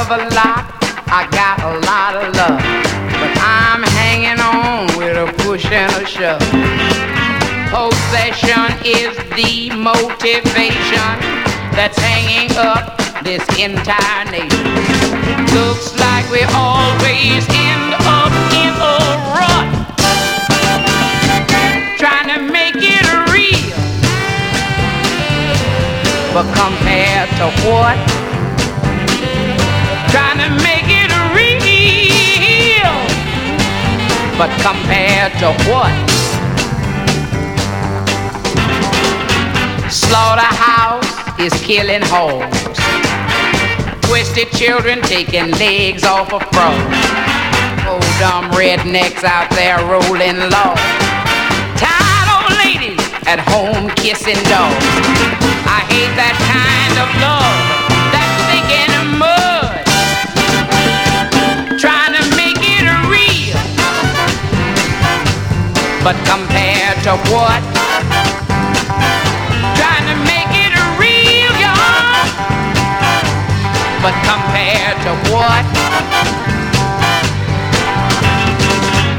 of a lot, I got a lot of love, but I'm hanging on with a push and a shove. Possession is the motivation that's hanging up this entire nation. Looks like we always end up in a rut, trying to make it real, but compared to what? Trying to make it real, but compared to what? Slaughterhouse is killing hoes, twisted children taking legs off of frogs, old dumb rednecks out there rolling low, tired old ladies at home kissing dogs. I hate that kind of love that's sinking in mud, trying to make it real, but compared to what? Trying to make it real, y'all, but compared to what?